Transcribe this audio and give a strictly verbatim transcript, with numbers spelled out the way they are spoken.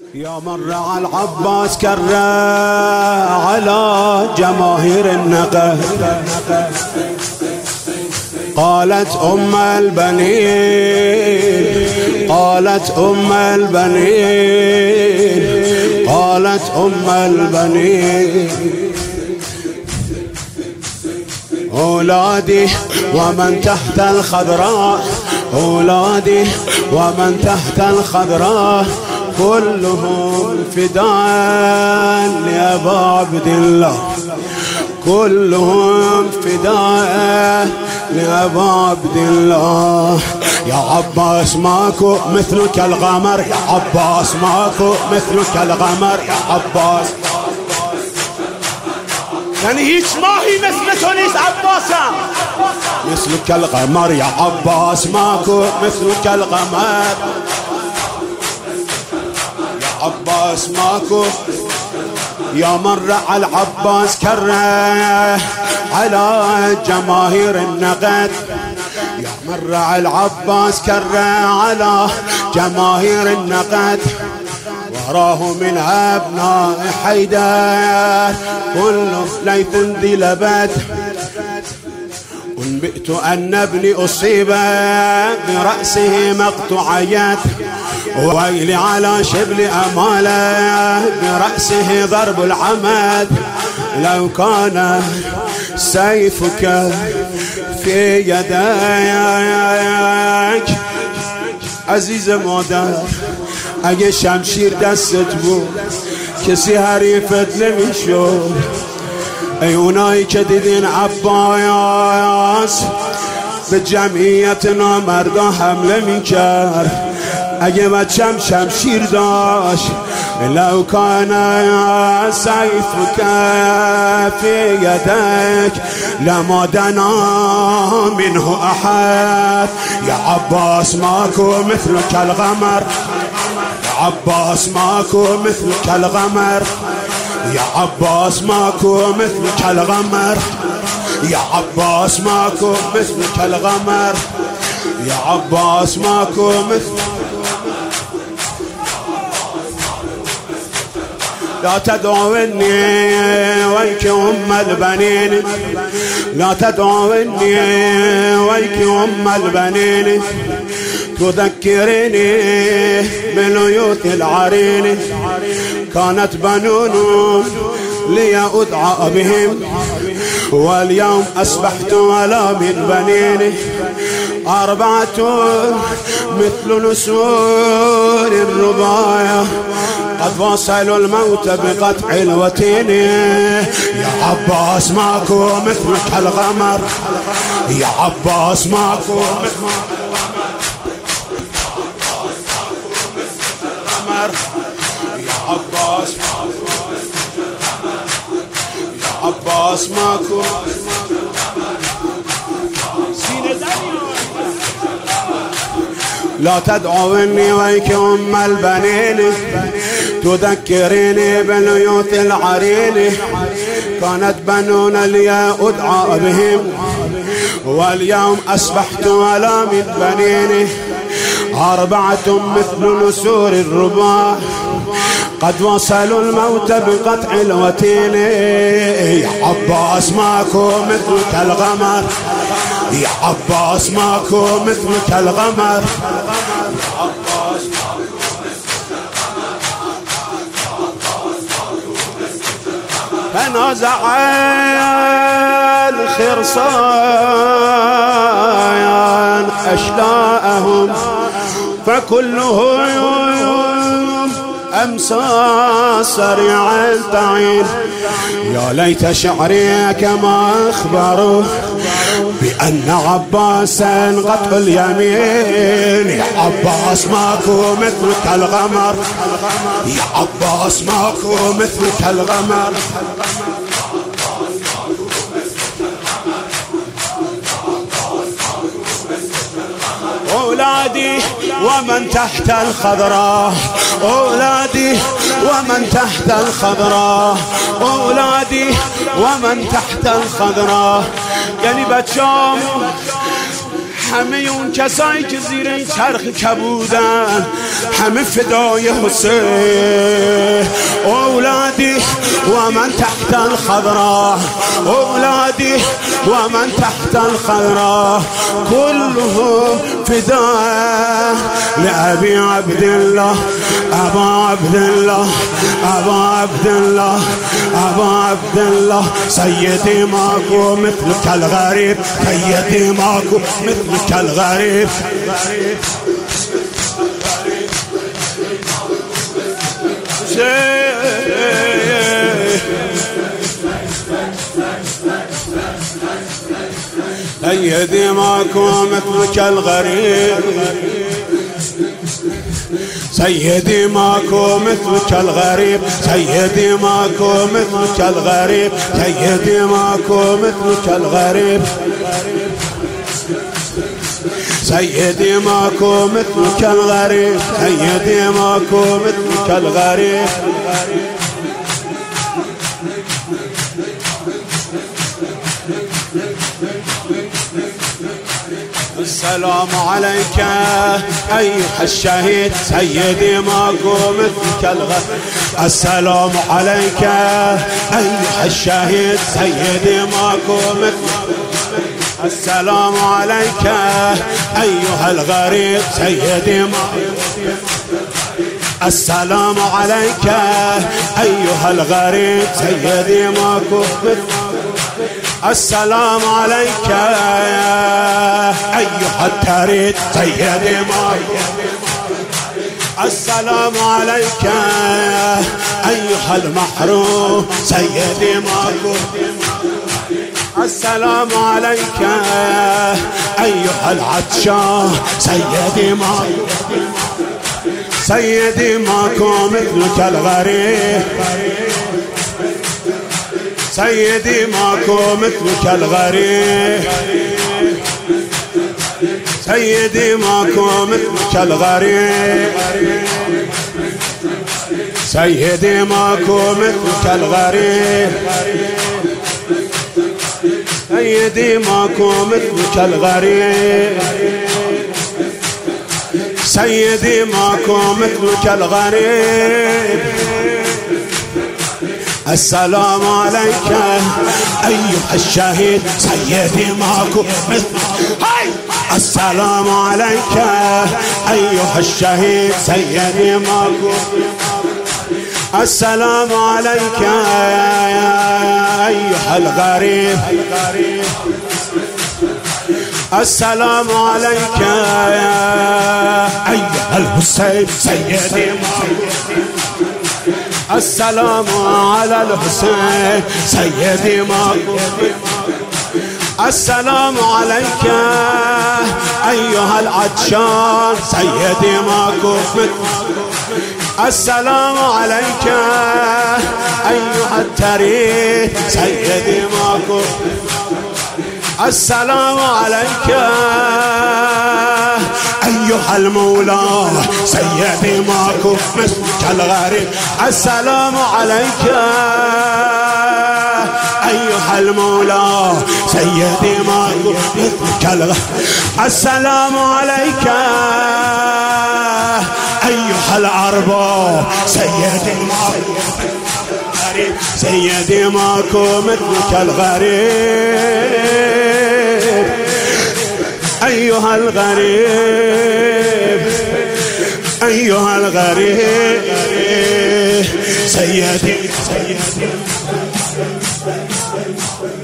يا من رعى العباس كره على جماهير النقد. قالت أم البنين قالت أم البنين قالت أم البنين أولادي ومن تحت الخضراء أولادي ومن تحت الخضراء كلهم فداء لأبا عبد الله كلهم فداء لأبا عبد الله. يا عباس ماكو مثلك الغمر يا عباس ماكو مثلك الغمر يا عباس. يعني هيك ما هي مثل تونس عباسا مثلك الغمر يا عباس ماكو مثلك الغمر يا عباس ماكو. يا من رعى العباس كره على جماهير النقد. يا من رعى العباس كره على جماهير النقد. وراه من أبناء حيدر كل ليث ذي لبد. أنبئت أن ابني أصيب برأسه مقطوعيات وويلي على شبل أماله برأسه ضرب العمد. لو كان سيفك في يديك عزيز مادر اگه شمشیر دستت بود کسی حریفت نمیشد. ای اونایی که دیدین عباس به جمعیت نامردا حمله میکرد اگه بچم شمشیر داشت لو کان سیفک فی یدک لما دنا منه احد. یا عباس ماکو مثلک الغمر عباس ماكو مثلك الغمر يا عباس ماكو مثلك الغمر يا عباس ماكو مثلك الغمر يا عباس ماكو مثلك. لا تدعوني ويك أم البنين لا تدعوني ويك أم البنين تذكرني بليوث العرين. كانت بنون لي أدعى بهم واليوم أصبحت ولا من بنين. أربعة مثل نسور الرباية قد وصلوا الموت بقطع الوتين. يا عباس ماكو مثلك الغمر يا عباس ماكو مثلك يا عباس يا عباس ماكو. لا تدعوني ويك أم البنين تذكريني بليوث العرين. كانت بنون لي أدعى بهم واليوم أصبحت ولا من بنين. أربعة مثل نسور الرباع قد وصلوا الموت بقطع الوتين. يا عباس ماكو مثلك الغمر يا عباس ماكو مثلك الغمر يا عباس فنازع الخرصان أشلاءهم فكلهم أمسى سريعا تعين. يا ليت شعري كما أخبروا بأن عباسا قتل اليمين. يا عباس ماكو مثلك الغمر يا عباس ماكو مثلك الغمر. أولادي ومن تحت الخضراء أولادي ومن تحت الخضراء أولادي ومن تحت الخضراء. يعني بچام همه اون کسایی که زیر این چرخ کبودن همه فدای حسین. اولادی و من تحت الخضراء، اولادی و من تحت الخضراء كلهم فداء لأبي عبد الله، أبا عبد الله، أبا عبد الله، أبا عبد الله. سيدي ماكو مثلك الغريب، سيدي ماكو مثلك الغريب. سيدي ماكو مثلك الغريب، سيدي ماكو مثلك الغريب، سيدي ماكو مثلك الغريب، سيدي ماكو مثلك الغريب، سيدي ماكو مثلك الغريب، سيدي ماكو مثلك الغريب. السلام عليك أيها الشهيد، سيدي ماكو مثلك الغريب. السلام عليك أيها الشهيد، سيدي ماكو مثلك. السلام عليك أيها الغريب، سيدي ماكو. السلام عليك أيها الغريب، سيدي ماكو. السلام عليك أيها التريد، سيدي ماكو. السلام عليك أيها المحروم، سيدي ماكو. السلام عليك أيها العطشان، سيدي ماكو. سيدي ماكو مثلك الغريب، سيدي ماكو مثلك الغريب، سيدي ماكو مثلك الغريب، سيدي ماكو مثلك الغريب، سيدي ماكو مثلك الغريب، سيدي ماكو مثلك الغريب. السلام عليك أيها الشهيد، سيدي ماكو مثلك. السلام عليك أيها الشهيد، سيدي ماكو. السلام عليك أيها الغريب، السلام عليك أيها الحسين، سيدي ماكو. السلام على الحسين، سيدي ماكو. السلام عليك أيها العطشان، سيدي ماكو. السلام عليك أيها التريد، سيدي ماكو. السلام عليك أيها المولى، سيدي ماكو مثلك الغريب. السلام عليك أيها المولى، سيدي ماكو مثلك الغريب. السلام عليك أيها الأرباب، سيدي ماكو. سيدي ماكو مثلك الغريب، أيها الغريب، أيها الغريب. سيدي سيدي